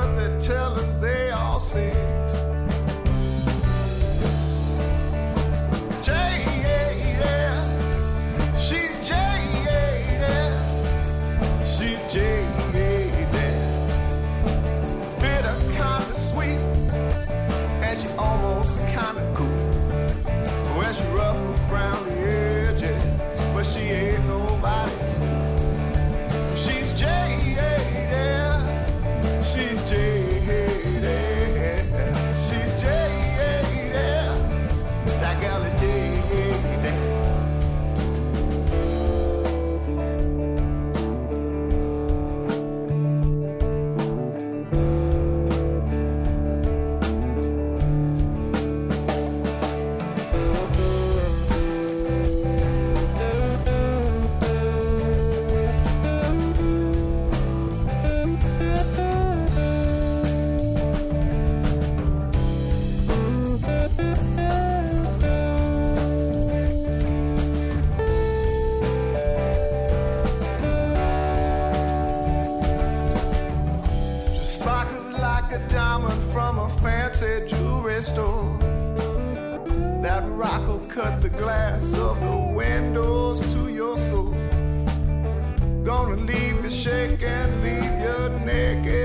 what they tell us they all see. She's jaded. She's jaded. Bitter, kinda sweet, and she almost kinda cool. When she rough around the edges, but she ain't nobody's fool. She's jaded. She's jaded. She's jaded. That girl is jaded. A diamond from a fancy jewelry store. That rock will cut the glass of the windows to your soul. Gonna leave you shaking, leave you naked.